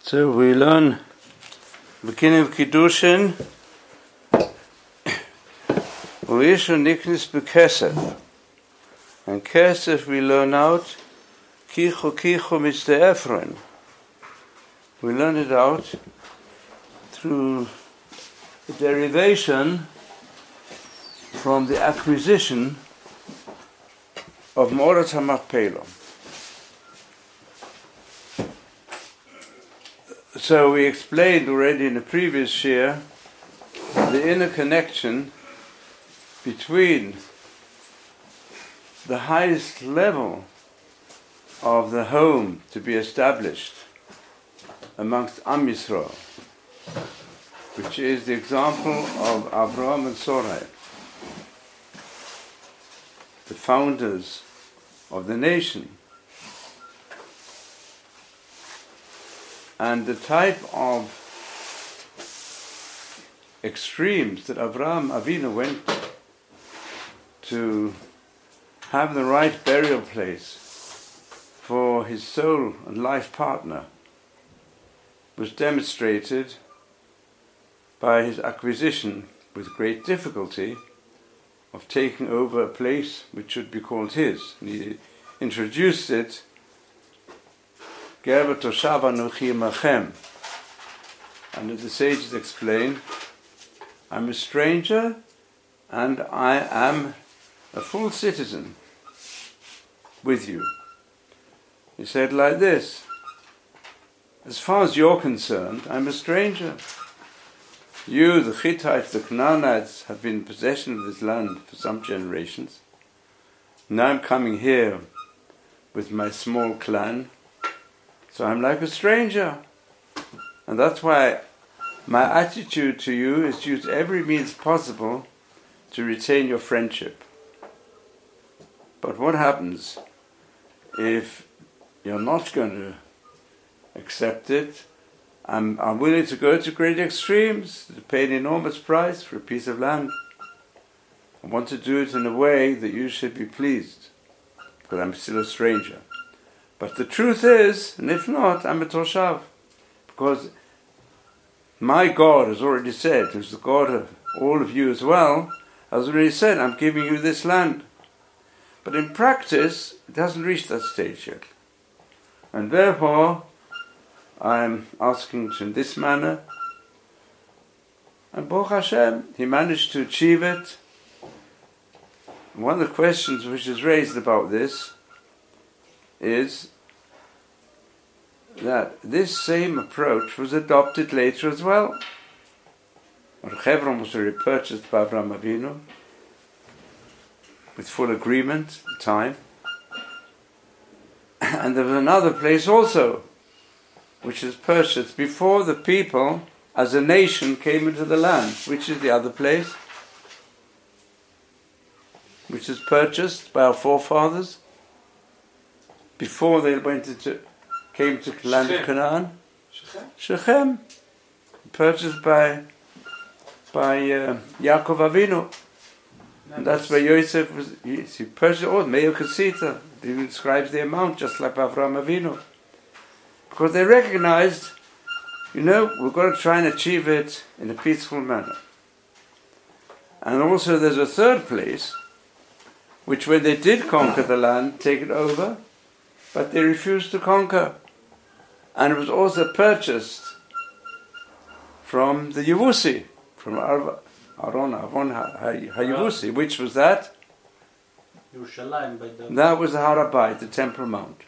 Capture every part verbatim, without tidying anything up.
So we learn beginning of Kiddushin, Uishu Niknis Bekesef. And Kesef we learn out Kichu Kichu Mister Ephron. We learn it out through the derivation from the acquisition of Morat HaMachpelah. So we explained already in the previous year the inner connection between the highest level of the home to be established amongst Am Yisrael, which is the example of Avraham and Sarai, the founders of the nation. And the type of extremes that Avraham Avinu went to have the right burial place for his soul and life partner was demonstrated by his acquisition with great difficulty of taking over a place which should be called his. And he introduced it, Gerber Toshav Anochi Machem. And as the sages explain, I'm a stranger and I am a full citizen with you. He said like this: as far as you're concerned, I'm a stranger. You, the Hittites, the Canaanites, have been in possession of this land for some generations. Now I'm coming here with my small clan, so I'm like a stranger. And that's why my attitude to you is to use every means possible to retain your friendship. But what happens if you're not going to accept it? I'm, I'm willing to go to great extremes, to pay an enormous price for a piece of land. I want to do it in a way that you should be pleased, because I'm still a stranger. But the truth is, and if not, I'm a Toshav, because my God has already said, who's the God of all of you as well, has already said, I'm giving you this land. But in practice, it hasn't reached that stage yet. And therefore, I'm asking in this manner, and Baruch Hashem, he managed to achieve it. One of the questions which is raised about this is that this same approach was adopted later as well. Hebron was repurchased by Avraham Avinu with full agreement at the time. And there was another place also which was purchased before the people as a nation came into the land. Which is the other place? Which is purchased by our forefathers before they went into, came to the land of Canaan. Shechem. Shechem, purchased by by uh, Yaakov Avinu. And that's where Yosef was. He, he purchased all. Meir Kasita. He describes the amount just like Avraham Avinu, because they recognized, you know, we've got to try and achieve it in a peaceful manner. And also, there's a third place, which when they did conquer the land, take it over, but they refused to conquer, and it was also purchased from the Yevusi, from Aron Avon HaYevusi. Which was that? Yerushalayim, by the that was the Har HaBayit, the Temple Mount.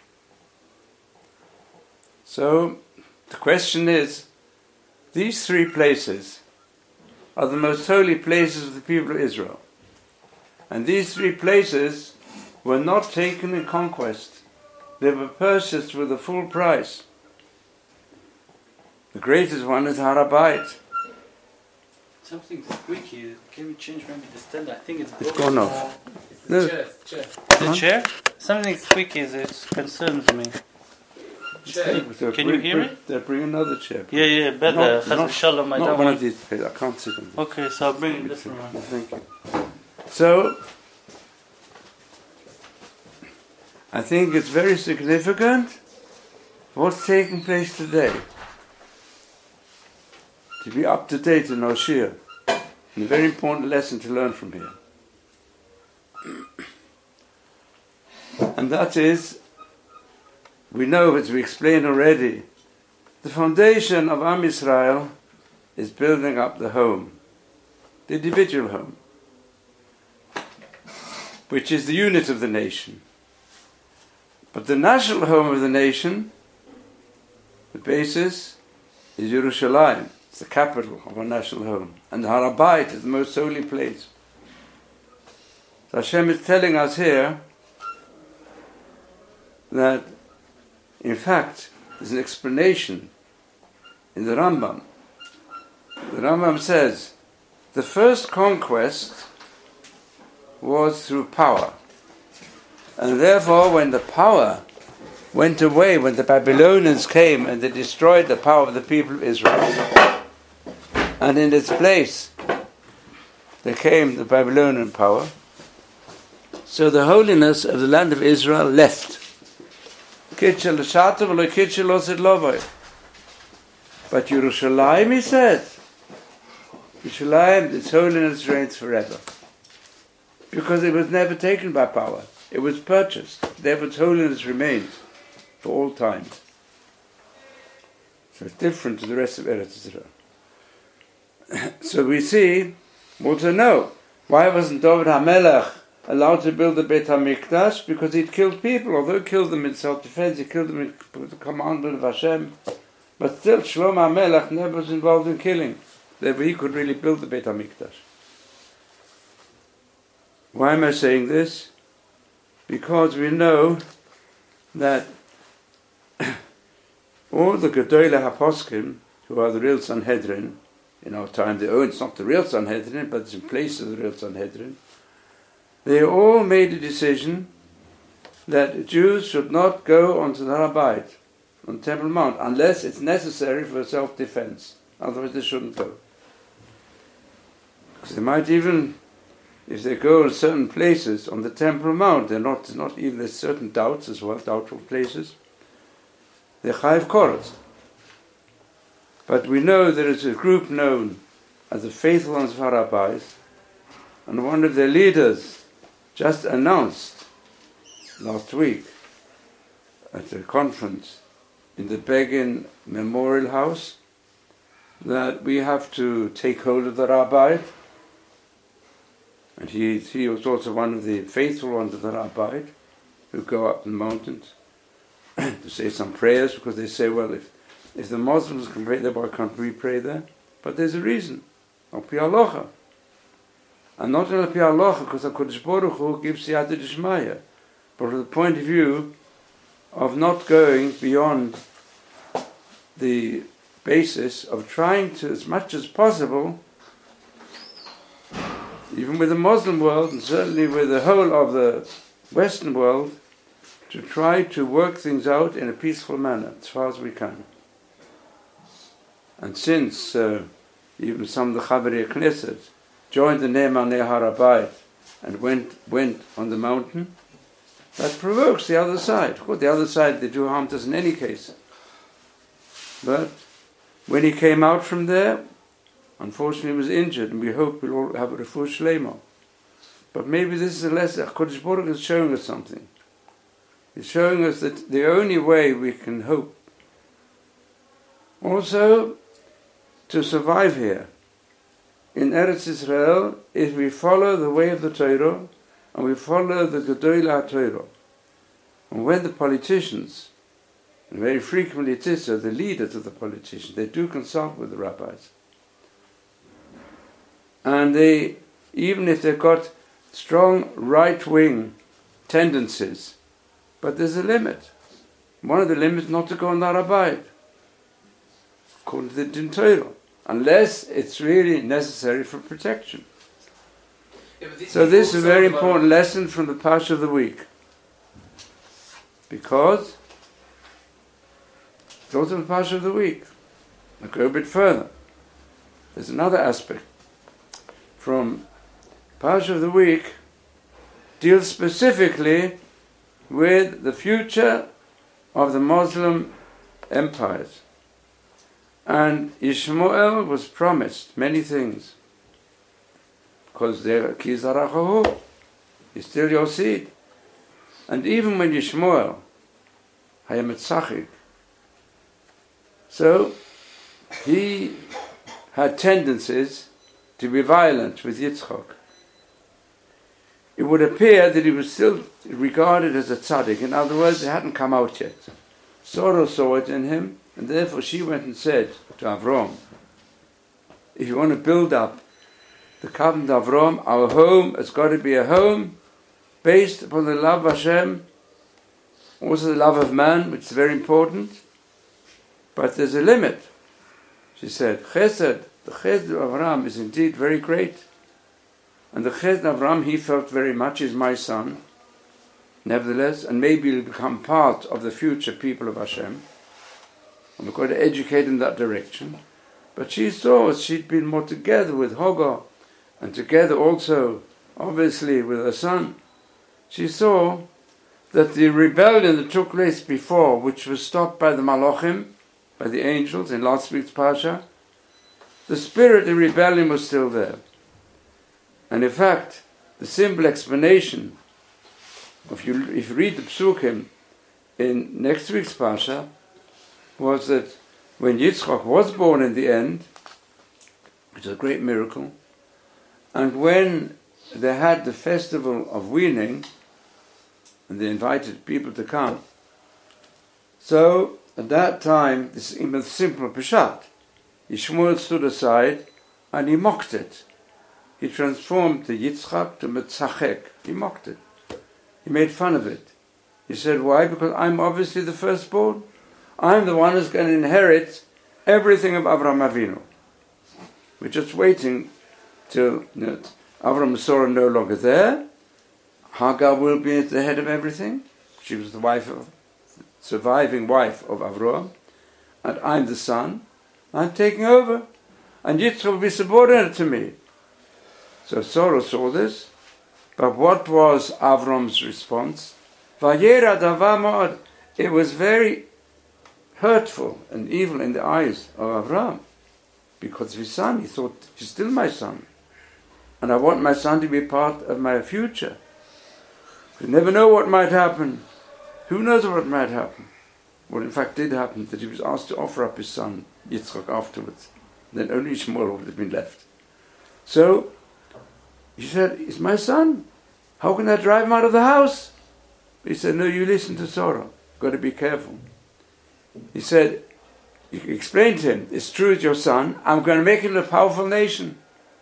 So the question is, these three places are the most holy places of the people of Israel. And these three places were not taken in conquest. They were purchased with a full price. The greatest one is Har HaBayit. Something squeaky. Can we change maybe the stand? I think it's It's gone off. It's No. the chair. It's the chair. Huh? The chair? Something squeaky. It concerns me. Chair. Can you hear it? They'll bring another chair. Yeah, yeah, better. Not, Chas not, v'shalom, I not don't one want- of these places. I can't sit on this. Okay, so I'll bring a different one. Thank you. So, I think it's very significant what's taking place today. to be up to date in our Shia. And a very important lesson to learn from here. And that is, we know, as we explained already, the foundation of Am Yisrael is building up the home, the individual home, which is the unit of the nation. But the national home of the nation, the basis, is Yerushalayim. It's the capital of our national home. And Har HaBayit is the most holy place. So Hashem is telling us here that, in fact, there's an explanation in the Rambam. The Rambam says, the first conquest was through power. And therefore, when the power went away, when the Babylonians came and they destroyed the power of the people of Israel, and in its place there came the Babylonian power, so the holiness of the land of Israel left. But Yerushalayim, he said, Yerushalayim, its holiness reigns forever. Because it was never taken by power. It was purchased. Therefore its holiness remains for all time. So it's different to the rest of Eretz Yisrael. So we see, well, to know, why wasn't David HaMelech allowed to build the Beit HaMikdash? Because he'd killed people. Although he killed them in self-defense, he killed them in the commandment of Hashem. But still, Shlomo HaMelech never was involved in killing. Therefore he could really build the Beit HaMikdash. Why am I saying this? Because we know that all the Gedolei HaPoskim, who are the real Sanhedrin, in our time, they own, it's not the real Sanhedrin, but it's in place of the real Sanhedrin, they all made a decision that Jews should not go onto the Har HaBayit, on Temple Mount, unless it's necessary for self-defense. Otherwise they shouldn't go. Because they might even, if they go in certain places on the Temple Mount, they're not, not even, there's certain doubts as well, doubtful places, they're Chayiv Koros. But we know there is a group known as the Faithful Ones of Har HaBayit, and one of their leaders just announced last week at a conference in the Begin Memorial House that we have to take hold of the Har HaBayit. And he, he was also one of the faithful ones of the Har HaBayit who go up the mountains to say some prayers, because they say, well, if, if the Muslims can pray there, why can't we pray there? But there's a reason. Al Pi Halacha. And not Al Pi Halacha, because HaKadosh Baruch Hu gives Siyata D'Shmaya, but from the point of view of not going beyond the basis of trying to, as much as possible, even with the Muslim world, and certainly with the whole of the Western world, to try to work things out in a peaceful manner, as far as we can. And since uh, even some of the Chavarei Knesset joined the Ne'emanei Har HaBayit and went went on the mountain, that provokes the other side. Of course, the other side, they do harm to us in any case. But when he came out from there, unfortunately he was injured, and we hope we'll all have a refuah shleima. But maybe this is a lesson. HaKadosh Baruch Hu is showing us something. He's showing us that the only way we can hope also to survive here in Eretz Yisrael is we follow the way of the Torah, and we follow the Gedolei HaTorah. And when the politicians, and very frequently it is so, the leaders of the politicians, they do consult with the rabbis. And they, even if they've got strong right-wing tendencies, but there's a limit. One of the limits is not to go on the Har HaBayit, according to the Din Torah, unless it's really necessary for protection. Yeah, this so this is a very about important lesson from the Parsha of the week. Because it's also the Parsha of the week. I'll go a bit further. There's another aspect from Parsha of the week deals specifically with the future of the Muslim empires. And Ishmael was promised many things. Because they're Kizarachahu, he's still your seed. And even when Ishmael, Hayametzachik, so he had tendencies to be violent with Yitzchak. It would appear that he was still regarded as a tzaddik. In other words, it hadn't come out yet. Sarah saw it in him, and therefore she went and said to Avram, if you want to build up the covenant of Avram, our home has got to be a home based upon the love of Hashem, also the love of man, which is very important, but there's a limit. She said, Chesed, the Chesed of Avram is indeed very great. And the Chesed of Avram, he felt very much, is my son, nevertheless, and maybe he'll become part of the future people of Hashem. And we're going to educate in that direction. But she saw, as she'd been more together with Hagar, and together also, obviously, with her son, she saw that the rebellion that took place before, which was stopped by the Malachim, by the angels in last week's Parsha, the spirit of rebellion was still there. And in fact, the simple explanation, if you, if you read the Psukim in next week's Parsha, was that when Yitzchak was born in the end, which is a great miracle, and when they had the festival of weaning, and they invited people to come, so at that time, this is even simple Peshat, Yishmael stood aside and he mocked it. He transformed the Yitzchak to Metzachek. He mocked it. He made fun of it. He said, why? Because I'm obviously the firstborn. I'm the one who's going to inherit everything of Avraham Avinu. We're just waiting till you know, Avraham and Sarah are no longer there. Hagar will be at the head of everything. She was the wife of, surviving wife of Avraham. And I'm the son. I'm taking over. And Yitzchak will be subordinate to me. So Sarah saw this. But what was Avram's response? Vayera davar ma'od. It was very hurtful and evil in the eyes of Avram. Because of his son. He thought, he's still my son. And I want my son to be part of my future. You never know what might happen. Who knows what might happen? Well, in fact, did happen that he was asked to offer up his son, Yitzchak, afterwards. Then only Ishmael would have been left. So, he said, he's my son. How can I drive him out of the house? He said, no, you listen to Sarah. Got to be careful. He said, you explain to him, it's true, it's your son. I'm going to make him a powerful nation.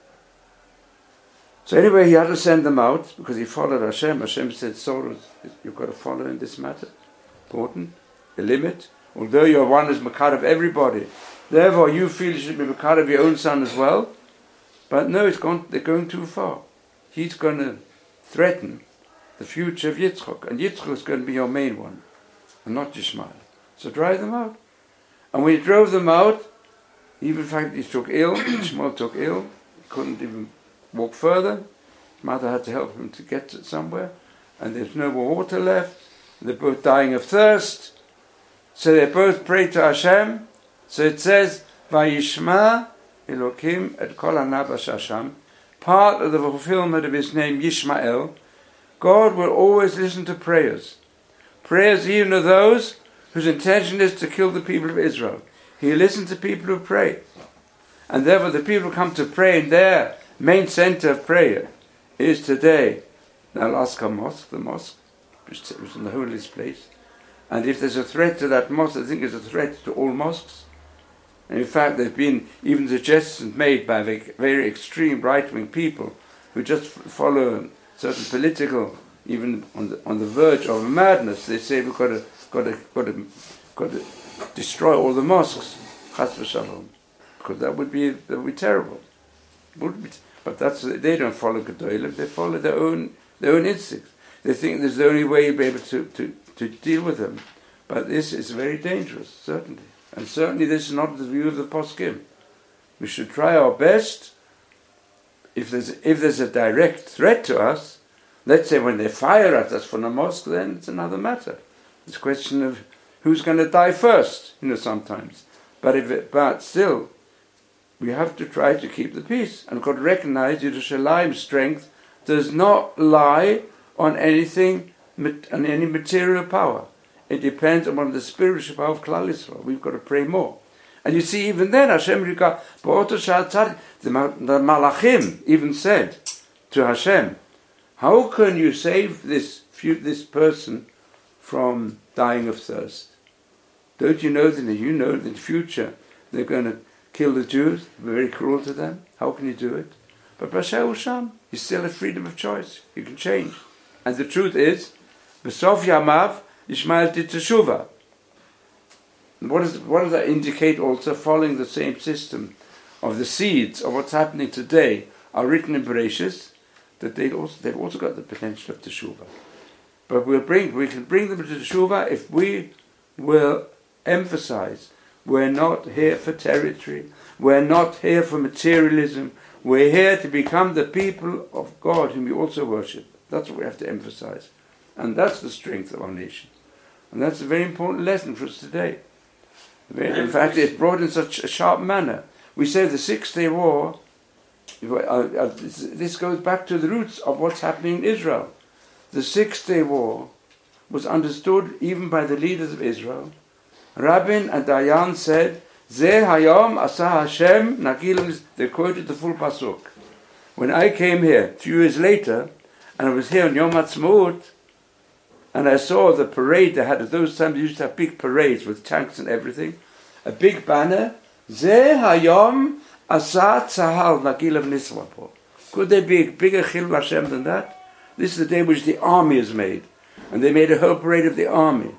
So anyway, he had to send them out because he followed Hashem. Hashem said, Sarah, you've got to follow in this matter. Important. A limit. Although you're one who's Makar of everybody. Therefore, you feel you should be Makar of your own son as well. But no, it's gone, they're going too far. He's going to threaten the future of Yitzchak. And Yitzchak is going to be your main one. And not Ishmael. So drive them out. And when he drove them out, even in fact he took ill. Ishmael took ill. He couldn't even walk further. His mother had to help him to get to somewhere. And there's no more water left. They're both dying of thirst. So they both prayed to Hashem. So it says, Vayishma Elokim et kol hanabash Hashem. Part of the fulfillment of his name, Yishmael. God will always listen to prayers. Prayers even of those whose intention is to kill the people of Israel. He listens to people who pray. And therefore the people who come to pray in their main center of prayer is today the Al-Aqsa Mosque, the mosque, which was in the holiest place. And if there's a threat to that mosque, I think it's a threat to all mosques. And in fact, there have been even suggestions made by very extreme right-wing people who just follow certain political, even on the on the verge of madness. They say we've got to got to got to got to destroy all the mosques, chas v'shalom, because that would be that would be terrible. Would be, but that's they don't follow Gedolim. They follow their own their own instincts. They think this is the only way you'll be able to, to, to deal with them. But this is very dangerous, certainly. And certainly this is not the view of the Poskim. We should try our best. If there's if there's a direct threat to us, let's say when they fire at us from the mosque, then it's another matter. It's a question of who's going to die first, you know, sometimes. But if it, but still, we have to try to keep the peace. And we've got to recognize Yerushalayim's strength does not lie on anything, on any material power. It depends on the spiritual power of Klal Yisrael. We've got to pray more. And you see, even then, Hashem, the, the Malachim even said to Hashem, how can you save this this person from dying of thirst? Don't you know that you know that in the future they're going to kill the Jews, be very cruel to them? How can you do it? But B'Shai Usham, you still have freedom of choice. You can change. And the truth is, B'Sof Yamav, Yishmael did Teshuvah. What, is, what does that indicate also? Following the same system of the seeds of what's happening today are written in Bereshis, that they also, they've also got the potential of Teshuvah. But we'll bring, we can bring them to Teshuvah if we will emphasize we're not here for territory, we're not here for materialism, we're here to become the people of God whom we also worship. That's what we have to emphasize. And that's the strength of our nation. And that's a very important lesson for us today. In fact, it's brought in such a sharp manner. We say the Six-Day War, uh, uh, this goes back to the roots of what's happening in Israel. The Six-Day War was understood even by the leaders of Israel. Rabin and Dayan said, Zeh hayom asa Hashem nagilim. They quoted the full pasuk. When I came here a few years later, and I was here on Yom Ha'atzmaut, and I saw the parade they had. At those times, they used to have big parades with tanks and everything. A big banner. Zeh hayom asa tzahal nagilav niswapo. Could there be a bigger chilul Hashem than that? This is the day which the army is made, and they made a whole parade of the army.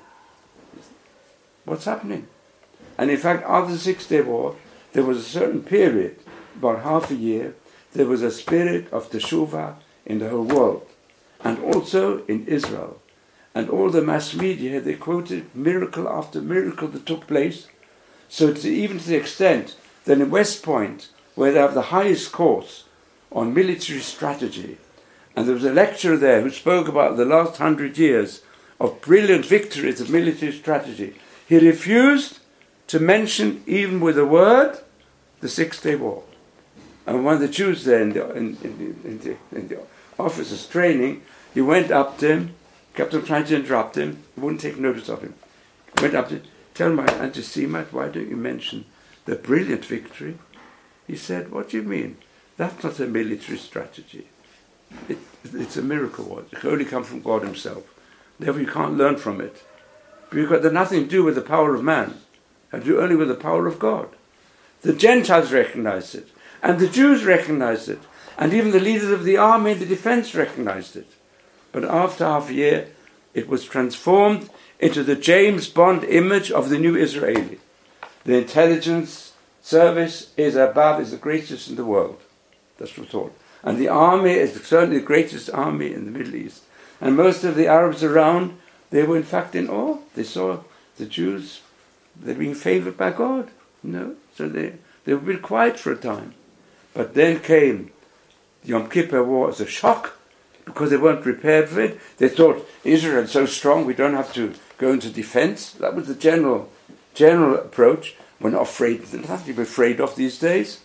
What's happening? And in fact, after the Six-Day War, there was a certain period, about half a year, there was a spirit of teshuvah in the whole world, and also in Israel. And all the mass media, they quoted miracle after miracle that took place. So to, even to the extent that in West Point, where they have the highest course on military strategy, and there was a lecturer there who spoke about the last hundred years of brilliant victories of military strategy, he refused to mention, even with a word, the Six-Day War. And one of the Jews there in the, in, in, in the, in the officers' training, he went up to him, kept on trying to interrupt him, he wouldn't take notice of him. He went up to him, tell my anti-Semite, why don't you mention the brilliant victory? He said, what do you mean? That's not a military strategy. It, it's a miracle war. It can only come from God himself. Therefore you can't learn from it. Because it has nothing to do with the power of man. It has to do only with the power of God. The Gentiles recognized it. And the Jews recognized it. And even the leaders of the army and the defense recognized it. But after half a year, it was transformed into the James Bond image of the new Israeli. The intelligence service is above, is the greatest in the world. That's what we're taught. And the army is certainly the greatest army in the Middle East. And most of the Arabs around, they were in fact in awe. They saw the Jews, they're being favored by God. No, so they, they were a bit quiet for a time. But then came the Yom Kippur War as a shock, because they weren't prepared for it. They thought, Israel is so strong, we don't have to go into defense. That was the general general approach. We're not afraid, there's nothing to be afraid of these days.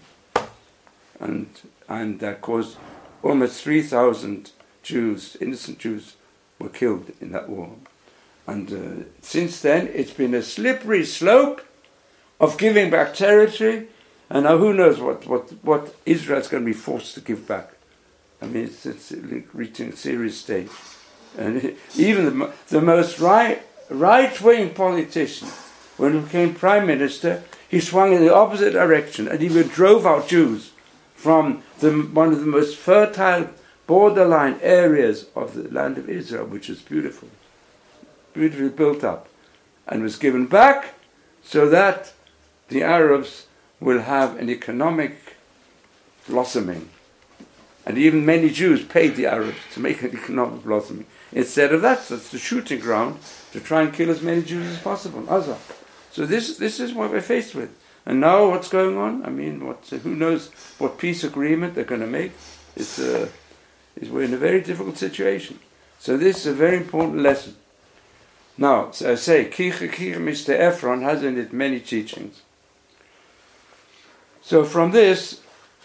And and that caused almost three thousand Jews, innocent Jews, were killed in that war. And uh, since then, it's been a slippery slope of giving back territory. And now who knows what, what, what Israel's going to be forced to give back. I mean, it's, it's reaching a serious stage. And even the, the most right, right-wing politician, when he became prime minister, he swung in the opposite direction and even drove out Jews from the, one of the most fertile borderline areas of the land of Israel, which is beautiful, beautifully built up, and was given back so that the Arabs will have an economic blossoming. And even many Jews paid the Arabs to make an economic blossoming. Instead of that, that's the shooting ground to try and kill as many Jews as possible. Azah. So this this is what we're faced with. And now what's going on? I mean, what, who knows what peace agreement they're going to make? It's, uh, it's, we're in a very difficult situation. So this is a very important lesson. Now, so I say, Kicha Kicha Mister Ephron has in it many teachings. So from this,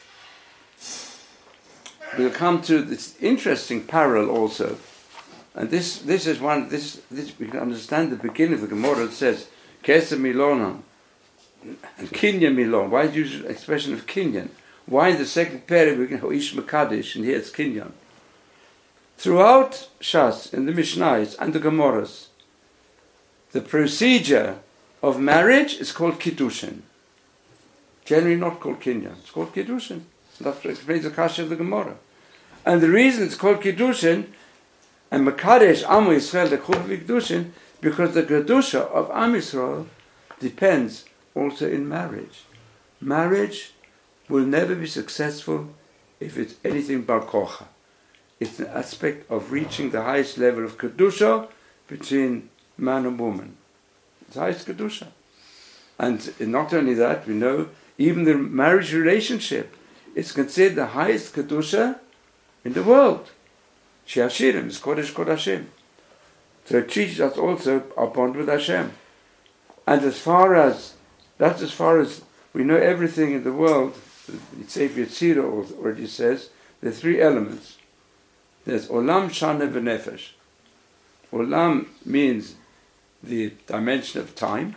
we'll come to this interesting parallel also. And this this is one, this, this we can understand the beginning of the Gemara. It says, Kesem Milonon, and Kinyan Milon. Why do you use the expression of Kinyan? Why in the second pair we can have Ish Makadish, and here it's Kinyan? Throughout Shas, in the Mishnayos and the Gemaras, the procedure of marriage is called Kiddushin. Generally not called Kinyan. It's called Kiddushin. That explains the Kasha of the Gemara. And the reason it's called Kiddushin, and Makadesh Amu Yisrael, the Kiddushin, because the Kedusha of Am Yisrael depends also in marriage. Marriage will never be successful if it's anything bar kocha. It's an aspect of reaching the highest level of Kedusha between man and woman. It's the highest Kedusha. And not only that, we know even the marriage relationship is considered the highest Kedusha in the world. Shiashirim is Kodesh Kodashim. So it teaches us also our bond with Hashem. And as far as, that's as far as we know everything in the world, Sefer Yetzirah already says, there are three elements. There's Olam, Shana, V'Nefesh. Olam means the dimension of time.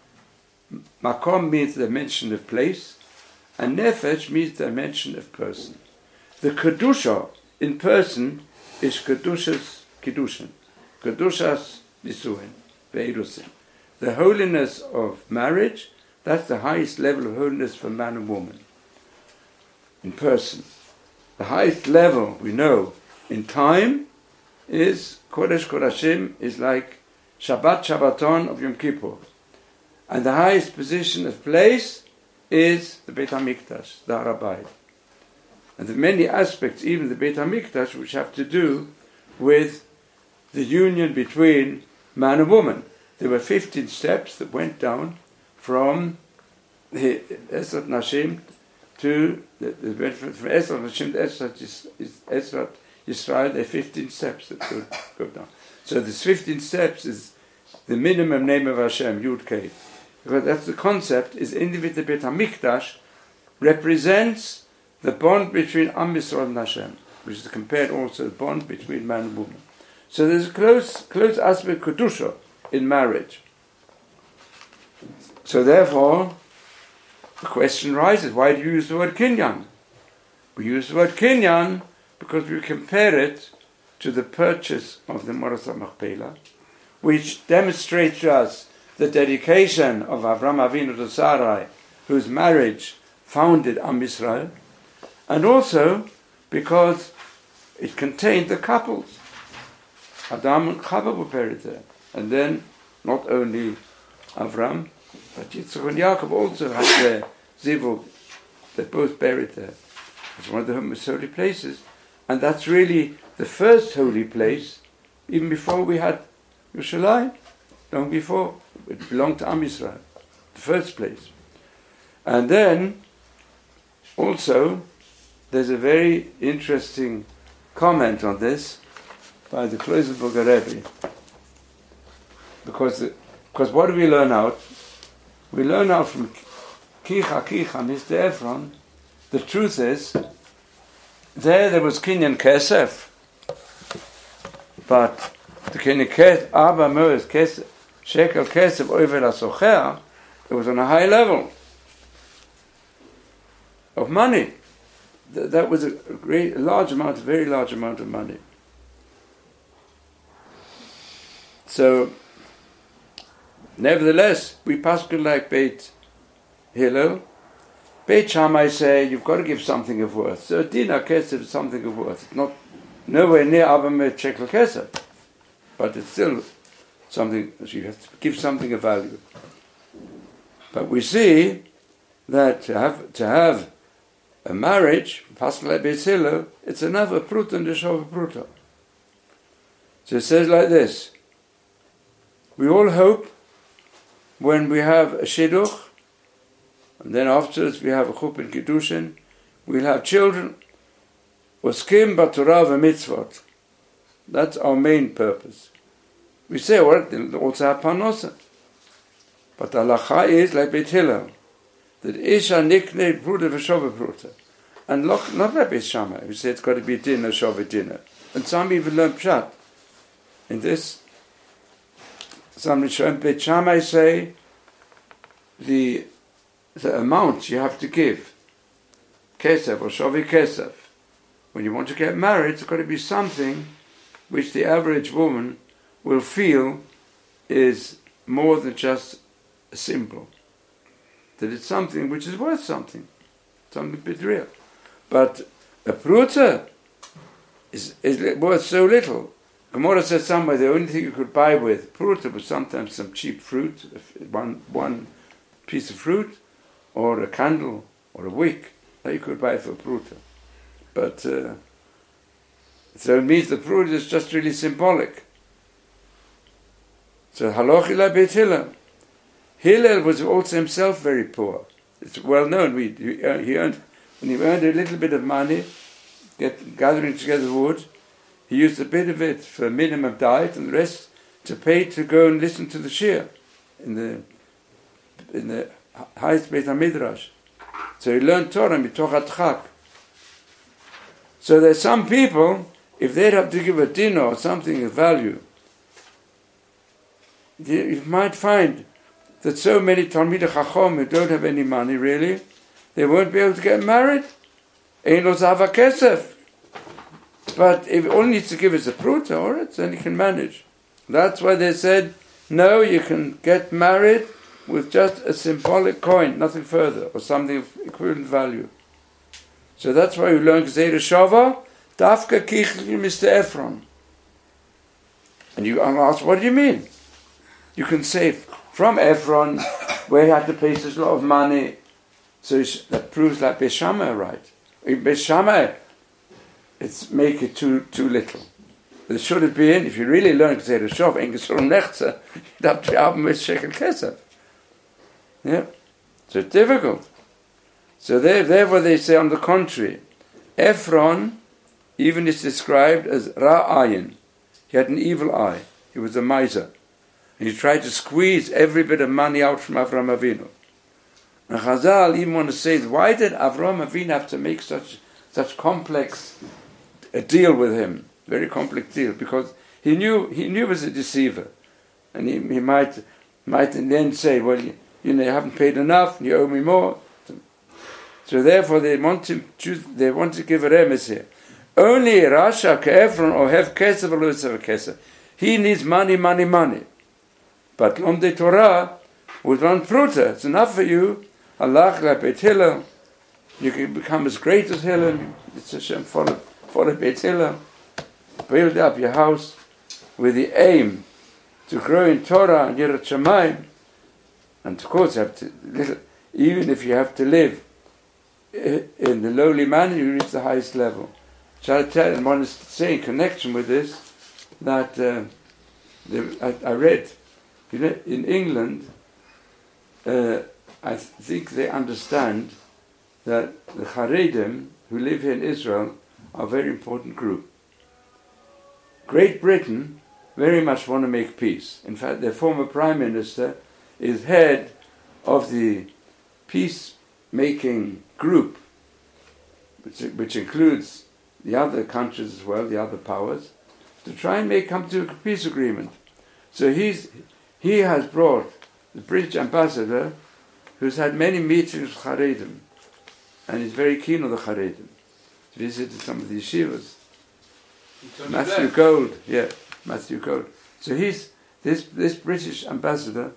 Makom means the dimension of place. And Nefesh means the dimension of person. The Kedusha in person is Kedushas Kiddushin. Kedushas Nisuhin. Ve'irusin. The holiness of marriage, that's the highest level of holiness for man and woman. In person. The highest level, we know, in time is Kodesh Kodashim, is like Shabbat Shabbaton of Yom Kippur. And the highest position of place is the Beit HaMikdash, the Har Habayit. And there are many aspects, even the Beit HaMikdash, which have to do with the union between man and woman. There were fifteen steps that went down from the Esrat Nashim to the, the went from Esrat Nashim to Esrat, Esrat Yisrael. There are fifteen steps that go, go down. So this fifteen steps is the minimum name of Hashem, Yud Kei. Because that's the concept, is individual Beit HaMikdash represents the bond between Am Yisrael and Hashem, which is compared also the bond between man and woman. So there's a close, close aspect of Kedusha in marriage. So therefore, the question rises, why do you use the word Kinyan? We use the word Kinyan because we compare it to the purchase of the Moras HaMachpelah, which demonstrates to us the dedication of Avraham Avinu to Sarai, whose marriage founded Am Yisrael, and also because it contained the couples. Adam and Chava were buried there. And then, not only Avram, but Yitzchak and Yaakov also had their zivug. They're both buried there. It's one of the most holy places. And that's really the first holy place, even before we had Yerushalayim, long before. It belonged to Am Yisrael, the first place. And then, also, there's a very interesting comment on this by the Kloisenberger Rebbe. Because, the, because what do we learn out? We learn out from Kicha Kicha, Mister Ephron, the truth is, there there was Kinyan Kesef, but the Kinyan Kesef, Abba Moes Kesef, Shekel Kesef Oivel HaSocher, it was on a high level of money. Th- that was a great, a large amount, a very large amount of money. So, nevertheless, we paskin like Beit Hillel. Beit Shammai say you've got to give something of worth. So Dina Kesef is something of worth. It's not nowhere near Abamet Shekel Kesef, but it's still something. You have to give something of value. But we see that to have to have a marriage, paskin like Beit Hillel, it's another pruta and the shov pruta. So it says like this. We all hope when we have a shidduch, and then afterwards we have a chup and kiddushin, we'll have children. Oskim b'torah v'mitzvot. That's our main purpose. we say, well, they also have parnosa. But the halacha is like Beit Hillel, that Isha nikne Pruta v'shova Pruta. And not like Beit Shammai, who say it's got to be dinner, shova dinner. And some even learn Pshat. In this, some Rishonim Beit Shammai say, the the amount you have to give, kesef or shovi kesef, when you want to get married, it's got to be something which the average woman will feel is more than just a symbol. That it's something which is worth something, something a bit real. But a pruta is, is worth so little. Gemara says somewhere the only thing you could buy with pruta was sometimes some cheap fruit, one one piece of fruit, or a candle, or a wick that you could buy for pruta. But uh, so it means the pruta is just really symbolic. So halochi la Beit Hillel. Hillel was also himself very poor. It's well known. We, he earned, when he earned a little bit of money, get, gathering together wood, he used a bit of it for minimum diet, and the rest to pay to go and listen to the shir in the in the highest Beit HaMidrash. So he learned Torah mitoch Adchak. So there's some people, if they'd have to give a dinner or something of value, you might find that so many Talmidei Chacham who don't have any money really, they won't be able to get married. Ein lo zava kesef. But if all he needs to give is a pruta, all right, then he can manage. That's why they said, no, you can get married with just a symbolic coin, nothing further, or something of equivalent value. So that's why we learn Gezerah Shava, Dafka Kichli Mister Ephron. And you ask, what do you mean? You can say, from Ephron, where he had to pay such a lot of money, so that proves like Beit Shammai, right? In Beit Shammai, it's make it too too little. But it should have been, if you really learn Gezerah Shava, in Gesurim Nechza, you'd have to have with Shekel Kesef. Yeah, so it's difficult. So there, therefore they say on the contrary, Ephron even is described as Ra'ayin. He had an evil eye. He was a miser. And he tried to squeeze every bit of money out from Avraham Avinu. And Chazal even want to say, why did Avraham Avinu have to make such such complex a deal with him? Very complex deal, because he knew he knew he was a deceiver, and he, he might might in the end say, well, you, you know, you haven't paid enough, you owe me more. So therefore, they want to choose. They want to give a remes here. Only Rasha Ke'Ephron or have Kesef or lose have Kesef. He needs money, money, money. But Lomdei Torah with one pruta, it's enough for you. Allah la Beit Hillel. You can become as great as Hillel. It's Hashem, follow, follow Beit Hillel. Build up your house with the aim to grow in Torah and Yirat Shamayim. And of course, you have to, little, even if you have to live in the lowly manner, you reach the highest level. Shall I tell? And one is saying in connection with this that uh, the, I, I read, you know, in England, uh, I th- think they understand that the Haredim who live here in Israel are a very important group. Great Britain very much want to make peace. In fact, their former Prime Minister is head of the peace-making group, which, which includes the other countries as well, the other powers, to try and make come to a peace agreement. So he's he has brought the British ambassador, who's had many meetings with Haredim, and he's very keen on the Haredim. He visited some of the yeshivas. Matthew Black. Gold, yeah, Matthew Gold. So he's this this British ambassador.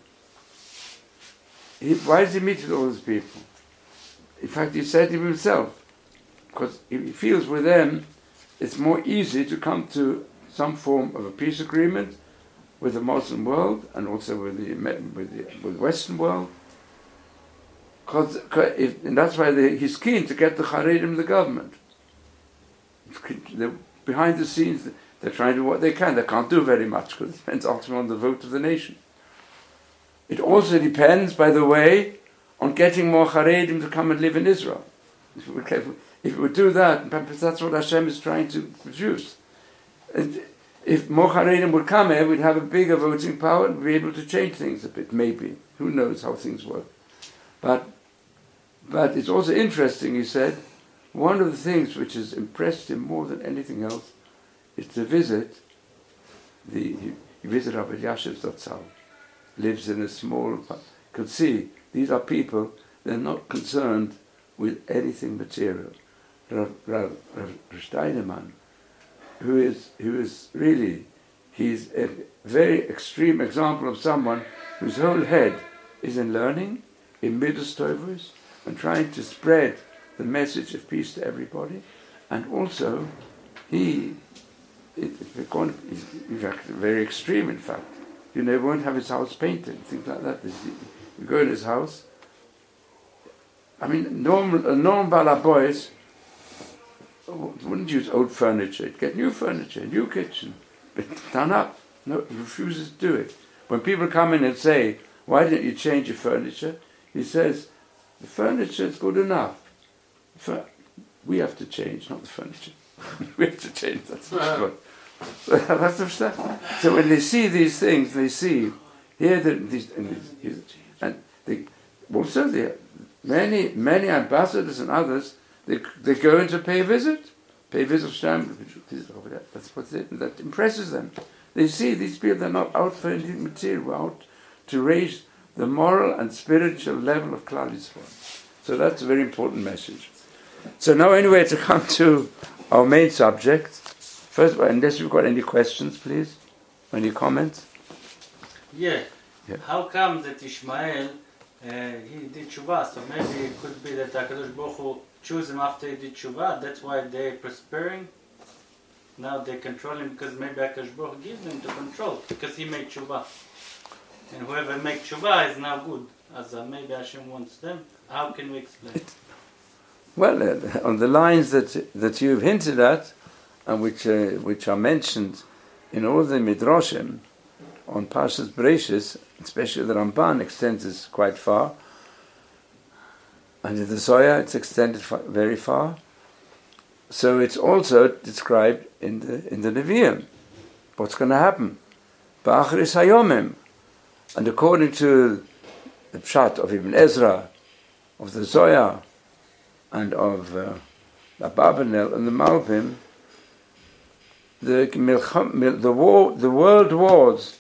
He, why does he meet with all these people? In fact, he said to himself, because he feels with them it's more easy to come to some form of a peace agreement with the Muslim world and also with the with the with Western world. Cause, if, and that's why they, he's keen to get the Haredim in the government. They're, behind the scenes, they're trying to do what they can. They can't do very much because it depends ultimately on the vote of the nation. It also depends, by the way, on getting more Haredim to come and live in Israel. If it would, if it would do that, that's what Hashem is trying to produce. And if more Haredim would come here, we'd have a bigger voting power and be able to change things a bit, maybe. Who knows how things work. But but it's also interesting, he said, one of the things which has impressed him more than anything else is to visit the, he, he visited Rabbi Yashiv Zatzal, lives in a small, could see, these are people, they're not concerned with anything material. Rav, Rav, Rav Steinemann, who is, who is really, he's a very extreme example of someone whose whole head is in learning, in Middlestovers, and trying to spread the message of peace to everybody. And also, he, it, it, he's in fact very extreme, in fact. You know, won't have his house painted, things like that. You go in his house, I mean, normal, a normal balabois wouldn't use old furniture. He'd get new furniture, new kitchen, but done up. No, he refuses to do it. When people come in and say, why don't you change your furniture? He says, the furniture is good enough. We have to change, not the furniture. We have to change, that's good. So that's the stuff. So when they see these things, they see here that these, and, these, and they, also the many many ambassadors and others, they they go in to pay a visit, pay a visit to Shem. That's what it, that impresses them. They see these people, they're not out for anything material, out to raise the moral and spiritual level of Klal Yisrael. So that's a very important message. So now anyway, to come to our main subject. First, unless you've got any questions, please, any comments? Yeah. yeah. How come that Ishmael, uh, he did tshuva, so maybe it could be that HaKadosh Baruch Hu chose him after he did tshuva, that's why they're prospering? Now they control him because maybe HaKadosh Baruch Hu gives them to control, because he made tshuva. And whoever makes tshuva is now good, as uh, maybe Hashem wants them. How can we explain? It, well, uh, on the lines that that you've hinted at, and which uh, which are mentioned in all the midrashim on Parshas Bereishis, especially the Ramban extends this quite far, and in the Zohar it's extended far, very far. So it's also described in the in the Nevi'im. What's going to happen? Ba'achris hayomim, and according to the Pshat of Ibn Ezra, of the Zohar, and of uh, the Abarbanel and the Malbim. The the war, the world wars.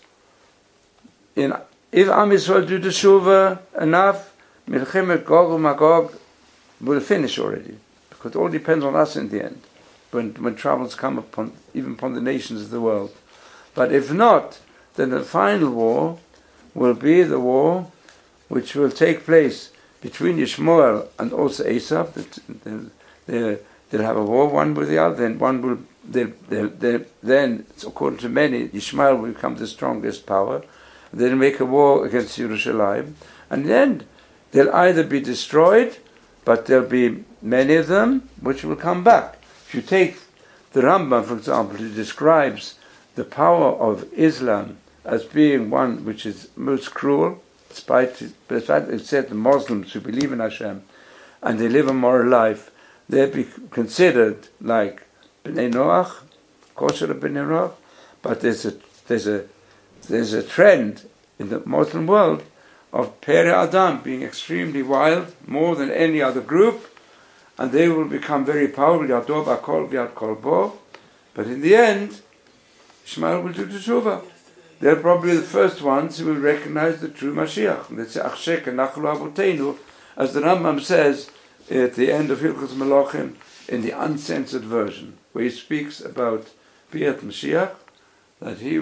In if Am Yisrael do the tshuva enough, Milchemet Gog and Magog will finish already, because it all depends on us in the end. When when troubles come upon even upon the nations of the world, but if not, then the final war will be the war which will take place between Yishmael and also Esav. They'll, they'll, they'll have a war one with the other, then one will. They'll, they'll, they'll, then, according to many, Ishmael will become the strongest power. They'll make a war against Yerushalayim, and then they'll either be destroyed, but there'll be many of them which will come back. If you take the Rambam, for example, who describes the power of Islam as being one which is most cruel, despite the fact that it said the Muslims who believe in Hashem and they live a moral life, they'll be considered like B'nai Noach, kosher B'nai Noach, but there's a there's a there's a trend in the Muslim world of Peri Adam being extremely wild, more than any other group, and they will become very powerful. Yadov Akol V'Yad Kol Bo, but in the end, Ishmael will do the tshuva. They're probably the first ones who will recognize the true Mashiach. And they say Achshek and Nachlu Avotenu, as the Rambam says at the end of Hilchos Melachim in the uncensored version, where he speaks about Biat Mashiach, that he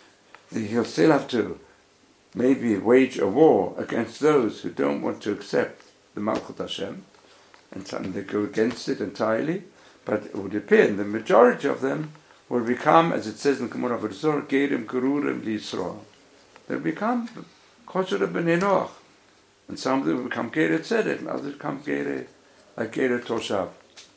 he'll still have to maybe wage a war against those who don't want to accept the Malchut Hashem, and some they go against it entirely, but it would appear the majority of them will become, as it says in Gemara V'Zor, Gerim Gerurim L'Yisrael. They'll become Kosher B'nai Noach, and some of them will become Gerei Tzedek, and others become Gerei, like Gerei Toshav.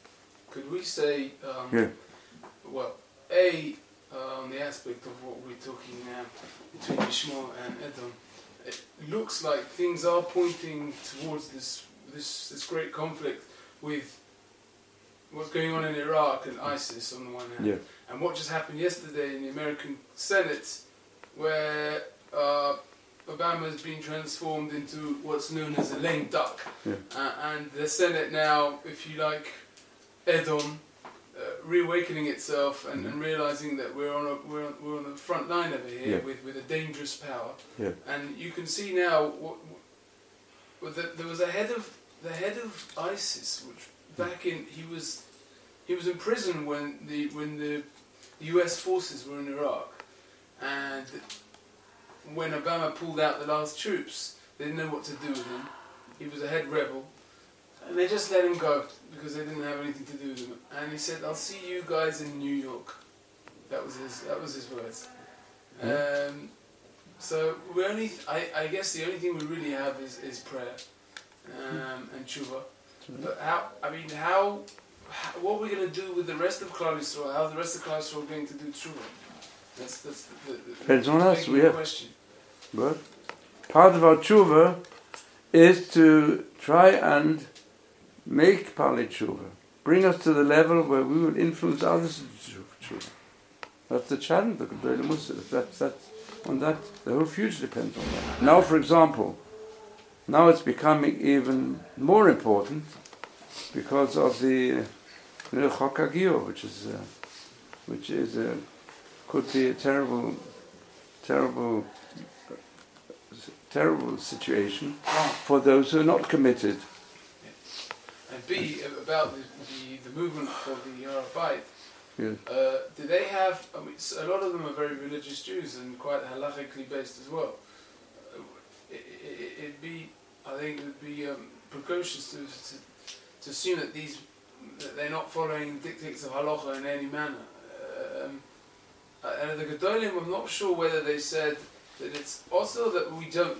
Could we say, um, yeah. well, A, uh, on the aspect of what we're talking now between Ishmael and Edom, it looks like things are pointing towards this this this great conflict with what's going on in Iraq and ISIS on the one hand, Yeah. and what just happened yesterday in the American Senate, where uh, Obama has been transformed into what's known as a lame duck, Yeah. uh, and the Senate now, if you like, Edom, uh, reawakening itself and, and realizing that we're on a, we're on, we're on the front line over here Yeah. with, with a dangerous power, Yeah. and you can see now what, what the, there was a head of the head of ISIS, which back in he was he was in prison when the when the U S forces were in Iraq, and when Obama pulled out the last troops, they didn't know what to do with him. He was a head rebel, and they just let him go because they didn't have anything to do with him. And he said, "I'll see you guys in New York." That was his. That was his words. Yeah. Um, so we only. I, I guess the only thing we really have is, is prayer um, and tshuva. But how? I mean, how? how what are we going to do with the rest of Klal Yisrael? How are the rest of Klal Yisrael going to do tshuva? That's that's the, the, the Depends on us. big We have. question. But part of our tshuva is to try and make Pali tshuva, bring us to the level where we will influence others to do tshuva. That's the challenge of the Muslims. That's that on that the whole future depends on that. Now, for example, now it's becoming even more important because of the uh, Chok HaGiyur, which is uh, which is uh, could be a terrible, terrible. terrible situation for those who are not committed. And B, about the, the, the movement for the Har HaBayit, Yes. uh, do they have, I mean, a lot of them are very religious Jews and quite halachically based as well. Uh, it, it, it'd be, I think it would be um, precocious to, to, to assume that these, that they're not following dictates of halacha in any manner. Um, and the Gedolim, I'm not sure whether they said that it's also that we don't.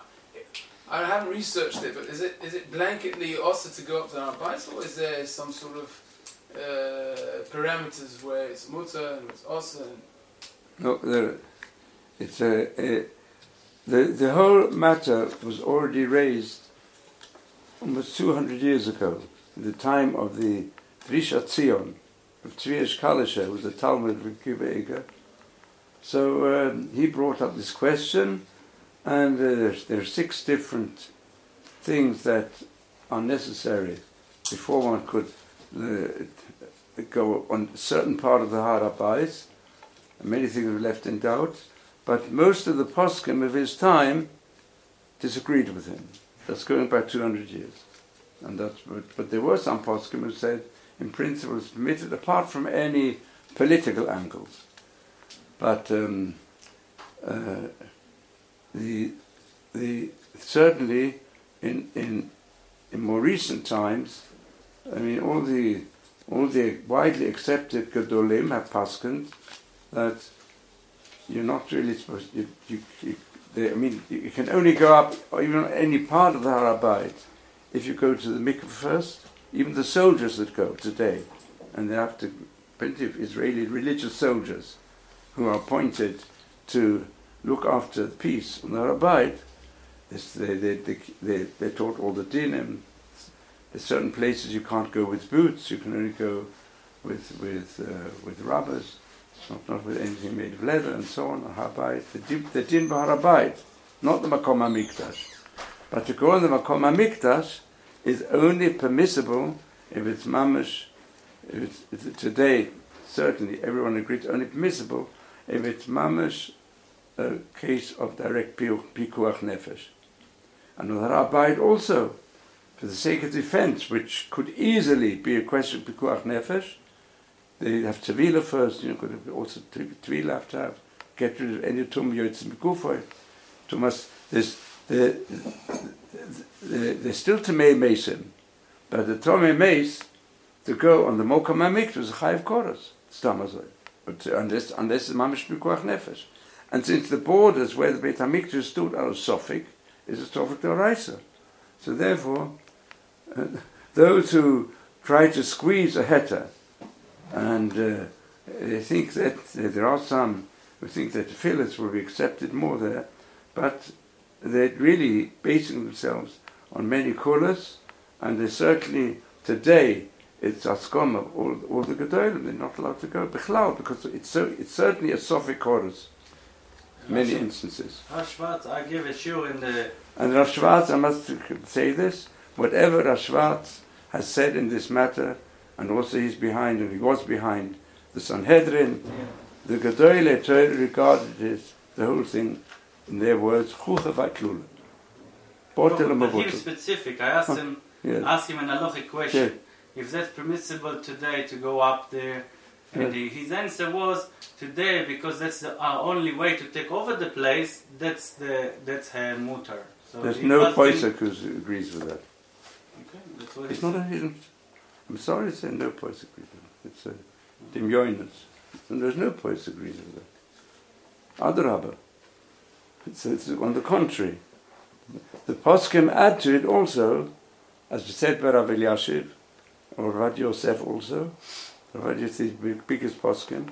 I haven't researched it, but is it is it blanketly also to go up to Har HaBayit, or is there some sort of uh, parameters where it's mutter and it's also? No, there, it's a, a the the whole matter was already raised almost two hundred years ago, in the time of the Drishat Zion of Tzvi Kalisher, who was the Talmud of Akiva Eger. So um, he brought up this question, and uh, there's, there are six different things that are necessary before one could uh, go on a certain part of the Har HaBayit. Many things are left in doubt, but most of the poskim of his time disagreed with him. That's going back two hundred years, and that's but, but there were some poskim who said, in principle, it's permitted apart from any political angles. But um, uh, the the certainly in in in more recent times, I mean, all the all the widely accepted Gedolim have paskened that you're not really supposed. You, you, you, they, I mean, you can only go up or even on any part of the Har HaBayit if you go to the mikveh first. Even the soldiers that go today, and they have to, plenty of Israeli religious soldiers who are appointed to look after peace on the Har HaBayit, they, they, they, they, they're taught all the dinim. There's certain places you can't go with boots, you can only go with with uh, with rubbers, not, not with anything made of leather and so on, on Har HaBayit. The din, the din Har HaBayit, not the Makom HaMikdash. But to go on the Makom HaMikdash is only permissible if it's mamash, if it's, if it's today, certainly everyone agrees, only permissible if it's mamash a case of direct pikuach nefesh. And with Har HaBayit also, for the sake of defense, which could easily be a question of pikuach nefesh, they have tevilah first, you know, could have also tevilah have to have, get rid of any tum yotzim b'gufoy. Tumas, there's the, the, there's still Tamei Mason, but the Tamei Mace to go on the Mokum HaMikdash is a Chayiv Koros, Stamazoi, but unless unless it's Mamish Pikuach Nefesh, and since the borders where the Beit HaMikdash stood are a Sofik, is a Sofik D'Oraisa, so therefore uh, those who try to squeeze a heter, and uh, they think that uh, there are some who think that the fillets will be accepted more there, but they're really basing themselves on many kulas, and they certainly today, it's Askom, all, all the Gedolim, they're not allowed to go, Bichlal, because it's so it's certainly a Sophic chorus, many instances. Rav Schwartz, I give a shiur in the... And Rav Schwartz, I must say this, whatever Rav Schwartz has said in this matter, and also he's behind, and he was behind, the Sanhedrin, Yeah. the Gedolei Torah regarded it, the whole thing, in their words, Chucha Vaklula. No, but he was specific. I asked him, Yes. asked him an halachic question. If that's permissible today to go up there, and he, his answer was today because that's the, our only way to take over the place. That's the that's her mutar. So There's he no was Poisek who agrees with that. Okay, that's what he It's said. not a hidden. I'm sorry to say no Poisek agrees with that. It's a Dimyoinus. And there's no Poisek agrees with that. Adrabah. It's, it's on the contrary. The poskim add to it also, as said by Rav Eliashiv, or Rav Yosef also, Rav Yosef, the biggest poskim,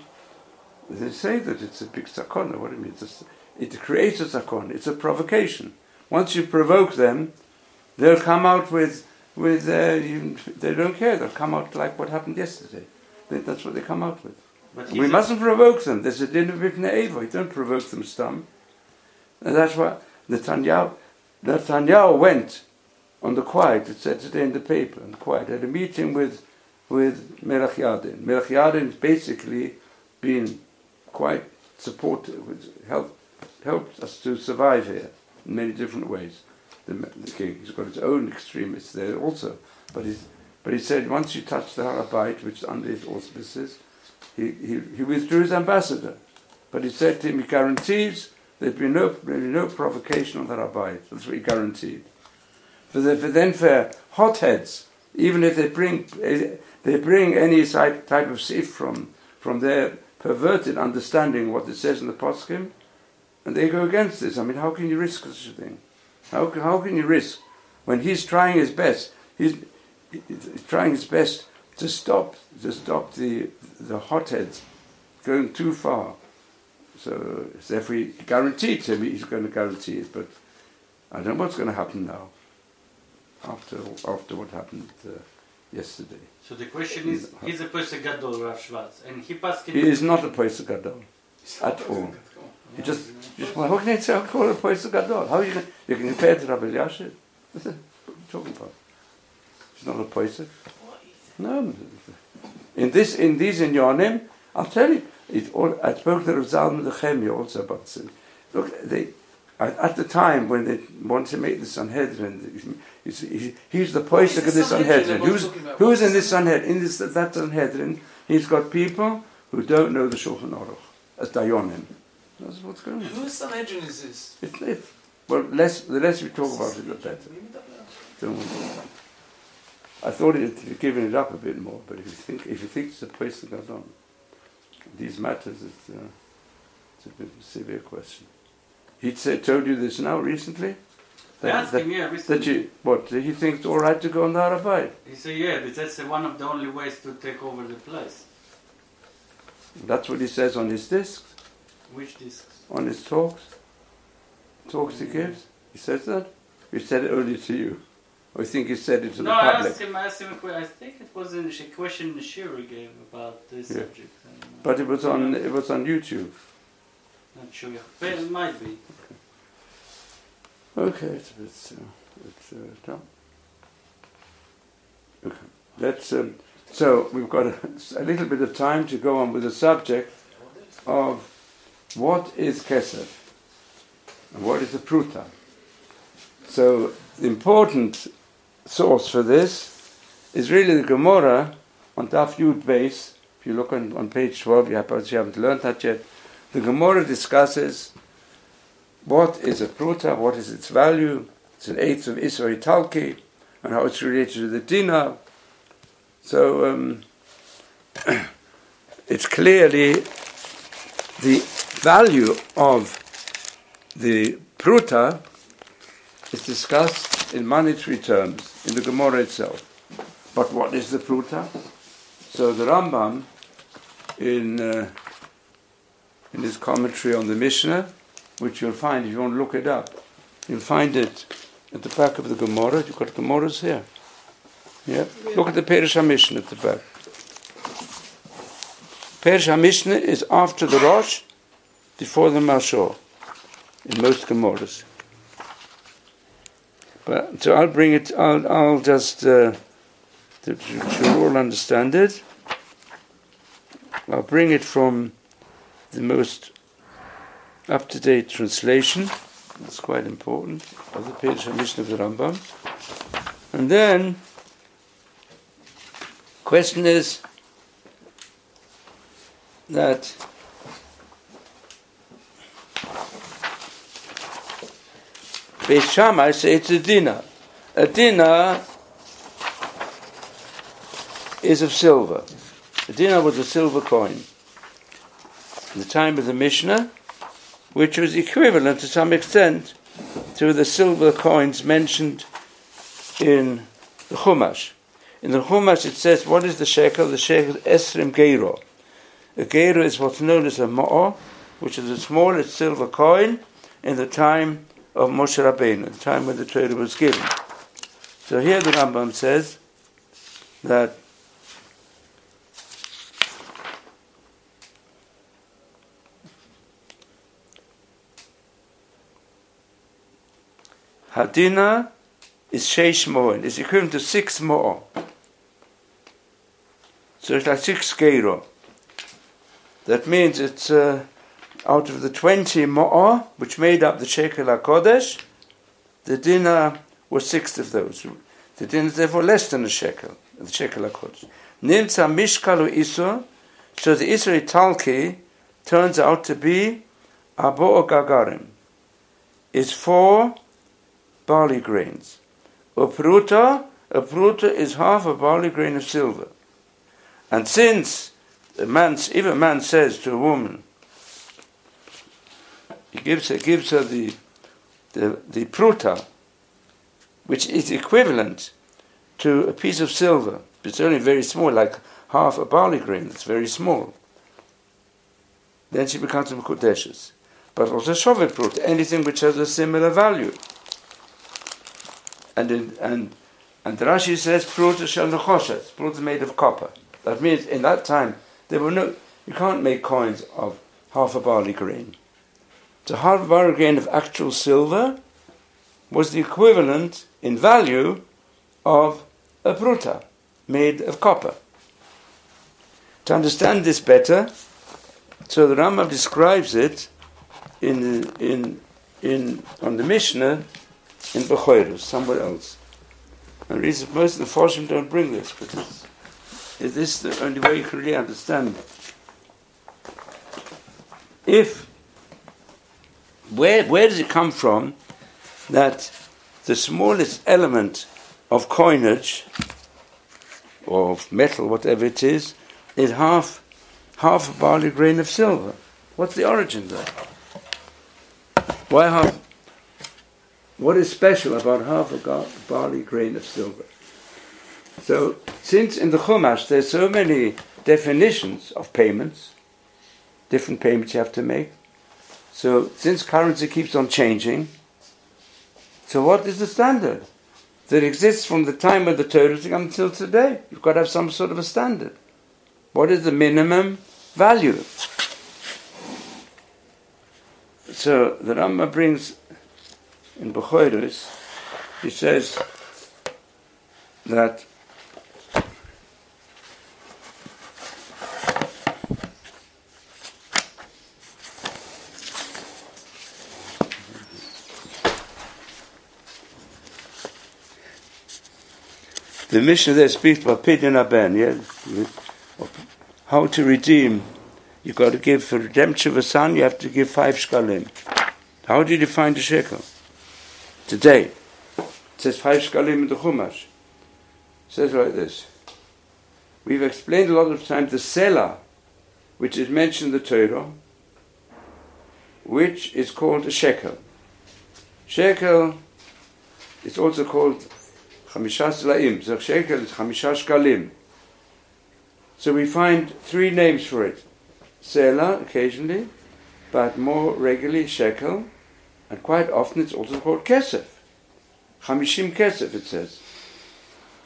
they say that it's a big sakona. What do you mean? It's a, it creates a sakona. It's a provocation. Once you provoke them, they'll come out with, with uh, you, they don't care. They'll come out like what happened yesterday. They, that's what they come out with. But We he's mustn't provoke them. There's a din of Bifnei Evo. You don't provoke them, stum. And that's why Netanyahu, Netanyahu went on the quiet, it said today in the paper, on the quiet, had a meeting with with Melech Yadin. Melech Yadin's basically been quite supportive, helped, helped us to survive here in many different ways. The, the king, he's got his own extremists there also, but he's, but he said once you touch the Har HaBayit, which is under his auspices, he, he, he withdrew his ambassador. But he said to him, he guarantees there'd be no, there'd be no provocation on the Har HaBayit. That's what he guaranteed. But, the, but then for hotheads, even if they bring they bring any type, type of sif from from their perverted understanding of what it says in the poskim, and they go against this. I mean, how can you risk such a thing? How can, how can you risk when he's trying his best? He's, he's trying his best to stop to stop the the hotheads going too far. So, so if we guarantee it to him, he's going to guarantee it. But I don't know what's going to happen now. After after what happened uh, yesterday, So the question is, he's a Poisek Gadol, Rav Schwartz, and he passed he is not a Poisek Gadol at all. He just, just well, how can you say call it a Poisek Gadol? How you can you can compare it to Rabbi Eliashiv? What are you talking about? He's not a Poisek. No. In this, in these in Yonim, I'll tell you. It all, I spoke to Rav Zalman the Chemia also about this. Look, they. At the time when they wanted to make the Sanhedrin, he's, he's the Poisek of this Sanhedrin. Who's, who's in this Sanhedrin? In this, that Sanhedrin, he's got people who don't know the Shulchan Aruch as Dayonim. That's what's going on. Whose Sanhedrin is this? It, it, well, less, the less we talk about it, the better. Don't worry. I thought it had given it up a bit more, but if you think, if you think it's a Poisek Gadol, these matters, it's, uh, it's a bit of a severe question. He said, told you this now recently? I asked him, yeah, recently. That you, what, he thinks it's all right to go on the Har HaBayit? He said, yeah, but that's one of the only ways to take over the place. That's what he says on his discs, Which discs? on his talks. Talks he gives. He says that? He said it only to you. Or you think he said it to no, the I public? asked him, I asked him a question. I think it was in a question the Shira gave about this Yeah. subject. And, uh, But it was on it was on YouTube. Not sure. But it might be. Okay, it's, it's, uh, it's uh, done. Okay. Let's, um, so we've got a, a little bit of time to go on with the subject of what is Kesef and what is the Pruta. So the important source for this is really the Gemara on Daf Yud Beis. If you look on, on page twelve, you, have, you haven't learned that yet. The Gemara discusses what is a pruta, what is its value, it's an eighth of Isra Italki, and how it's related to the dinar. So um, it's clearly the value of the pruta is discussed in monetary terms in the Gemara itself. But what is the pruta? So the Rambam in uh, in his commentary on the Mishnah, which you'll find if you want to look it up, you'll find it at the back of the Gemara. You've got Gemaras here. Yeah. Look at the Perish HaMishnah at the back. Perish HaMishnah is after the Rosh, before the Mashor, in most Gemaras. But so I'll bring it. I'll I'll just uh, to, to all understand it. I'll bring it from the most up-to-date translation. That's quite important. Of the Perish HaMishnah of the Rambam. And then, question is that Beis Shammai say it's a dinar. A dinar is of silver. A dinar was a silver coin. In the time of the Mishnah, which was equivalent to some extent to the silver coins mentioned in the Chumash. In the Chumash it says, what is the shekel? The shekel is esrim geiro. A geiro is what's known as a ma'or, which is the smallest silver coin in the time of Moshe Rabbeinu, the time when the Torah was given. So here the Rambam says that Hadina is sheish mo'in. It's equivalent to six mo'or. So it's like six geiro. That means it's uh, out of the twenty mo'or, which made up the shekel HaKodesh, the dinar was six of those. The dinar is therefore less than a shekel, the shekel HaKodesh. Nimtza mishkalu isur, so the Isra Talki turns out to be abo gagarim, is four barley grains. A pruta, a pruta is half a barley grain of silver. And since a man, if a man says to a woman, he gives her, gives her the, the, the pruta, which is equivalent to a piece of silver, but it's only very small, like half a barley grain, it's very small. Then she becomes a mekudeshes. But also shovet pruta, anything which has a similar value. And in, and and Rashi says pruta shel nechoshes, pruta made of copper. That means in that time there were no, you can't make coins of half a barley grain. So half a barley grain of actual silver was the equivalent in value of a pruta made of copper. To understand this better, so the Rambam describes it in in in on the Mishnah in Bechoros, somewhere else. And the reason most of the Foshim don't bring this, because is this the only way you can really understand? If where where does it come from that the smallest element of coinage or of metal, whatever it is, is half half a barley grain of silver? What's the origin there? Why half? What is special about half a gar- barley grain of silver? So, since in the Chumash there's so many definitions of payments, different payments you have to make, so since currency keeps on changing, so what is the standard that exists from the time of the Torah until today? You've got to have some sort of a standard. What is the minimum value? So the Rambam brings in Bechoros, he says that the Mishnah there speaks about Pidyon Aben, yeah? How to redeem. You've got to give, for redemption of a son, you have to give five shkalim. How do you define the shekel? Today, it says five shkalim in the Chumash. It says like this. We've explained a lot of times the selah, which is mentioned in the Torah, which is called a shekel. Shekel is also called chamisha selaim. So shekel is chamisha shkalim. So we find three names for it. Selah, occasionally, but more regularly shekel, and quite often it's also called kesef. Chamishim kesef, it says.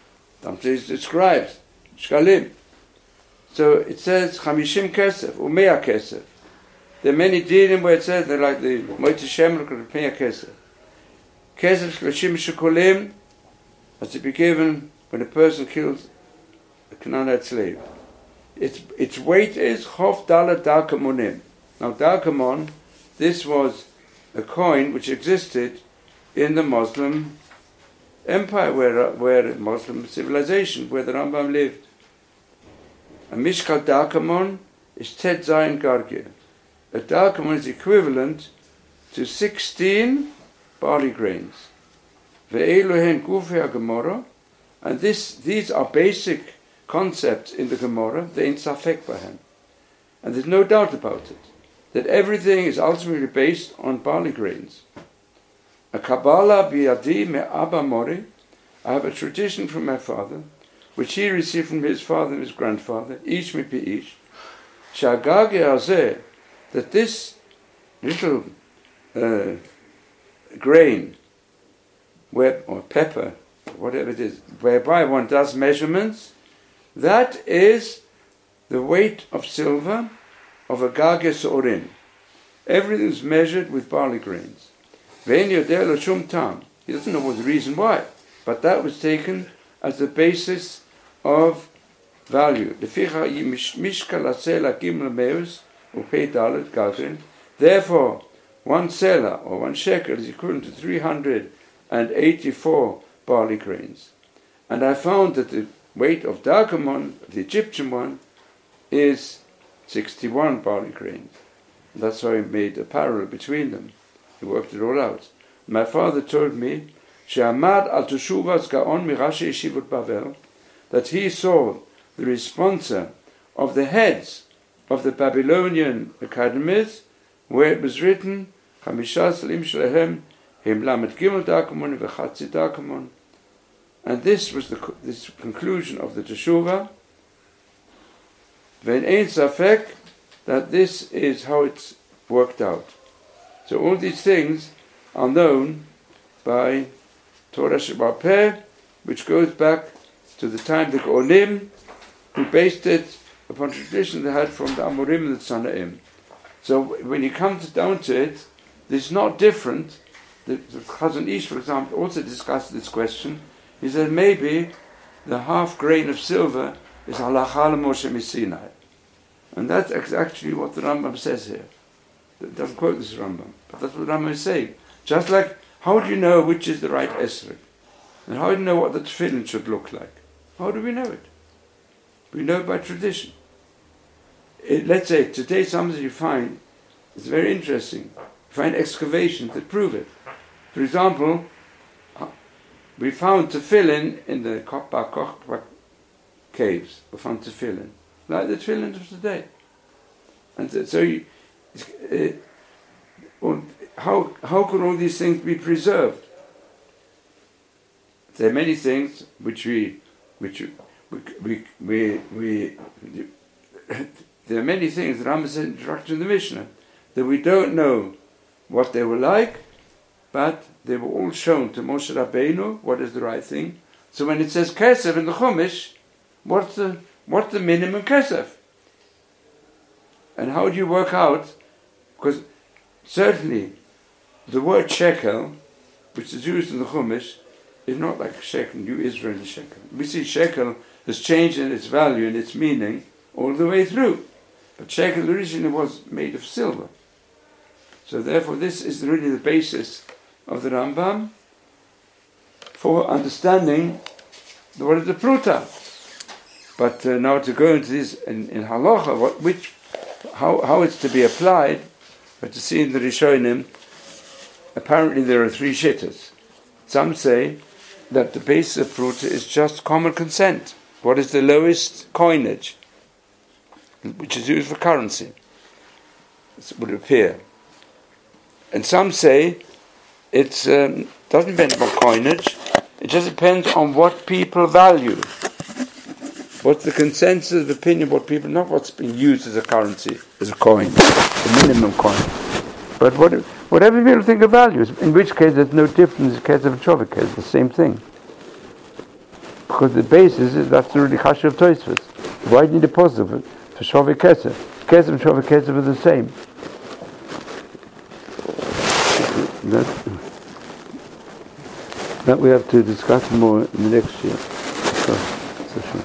Sometimes it describes shkalim. So it says chamishim kesef umea kesef. There are many dinim where it says they're like the Moitzi Shemel umea kesef. Kesef shlashim shekolim has to be given when a person kills a Canaanite slave. Its its weight is chof dalet darkamonim. Now darkamon, this was a coin which existed in the Muslim empire, where where Muslim civilization, where the Rambam lived. A mishkal darkamon is ted zayin gargir. A darkamon is equivalent to sixteen barley grains. Ve'elohen gufei Gemara, and this these are basic concepts in the Gemara. They ain't safek bahem, and there's no doubt about it that everything is ultimately based on barley grains. A Kabbalah biadi me Abba Mori. I have a tradition from my father, which he received from his father and his grandfather, each mipi each. Shagage azeh, that this little uh, grain, where, or pepper, whatever it is, whereby one does measurements, that is the weight of silver of a gages orin. Everything is measured with barley grains. Vein yodeh lo shum tam. He doesn't know what the reason why, but that was taken as the basis of value. Therefore, one selah or one shekel is equivalent to three hundred eighty-four barley grains. And I found that the weight of darkamon, the Egyptian one, is sixty-one barley grains. That's how he made a parallel between them. He worked it all out. My father told me, She'amad al Teshuvas Gaon Mirashi Yeshivot Bavel, that he saw the responser of the heads of the Babylonian academies, where it was written, Chamisha Salim Shlehem Him Lamed Gimel Darkamon V'Chatzi Darkamon. And this was the this conclusion of the Teshuvah. Ve'en ein safek, that this is how it's worked out. So all these things are known by Torah Sheba'al Peh, which goes back to the time the Geonim, who based it upon tradition they had from the Amorim and the Tzanaim. So when you come to, down to it, this is not different. The, the Chazon Ish, for example, also discussed this question. He said maybe the half grain of silver is halacha l'Moshe Sinai. And that's actually what the Rambam says here. It doesn't quote this Rambam, but that's what the Rambam is saying. Just like, how do you know which is the right esrog? And how do you know what the tefillin should look like? How do we know it? We know it by tradition. It, let's say, today something you find, it's very interesting. You find excavations that prove it. For example, we found tefillin in the Bar Kokhba caves. We found tefillin, like the tefillin of today. And so, so you, uh, well, how how could all these things be preserved? There are many things which we which we we we, we, we there are many things that Rambam said in the Mishnah that we don't know what they were like, but they were all shown to Moshe Rabbeinu what is the right thing. So when it says kesef in the Chumash, what's the what's the minimum kesef? And how do you work out? Because certainly the word shekel, which is used in the Chumash, is not like shekel, New Israeli shekel. We see shekel has changed in its value and its meaning all the way through. But shekel originally was made of silver. So therefore this is really the basis of the Rambam for understanding the word of the Pruta. But uh, now to go into this in, in halacha, what, which, how, how it's to be applied, but to see in the Rishonim, apparently there are three shittas. Some say that the basis of Pruta is just common consent. What is the lowest coinage, which is used for currency? It would appear. And some say it um, doesn't depend on coinage, it just depends on what people value. What's the consensus of opinion, what people, not what's being used as a currency, as a coin, the minimum coin. But what, whatever people think of values, in which case there's no difference in the case of a Chovik case, the same thing. Because the basis is that's the really chashuv of Tosfos. Why do you need a positive for Shavei Kesef? Kesef and Shavei Kesef are the same. That, that we have to discuss more in the next year. So, so sure.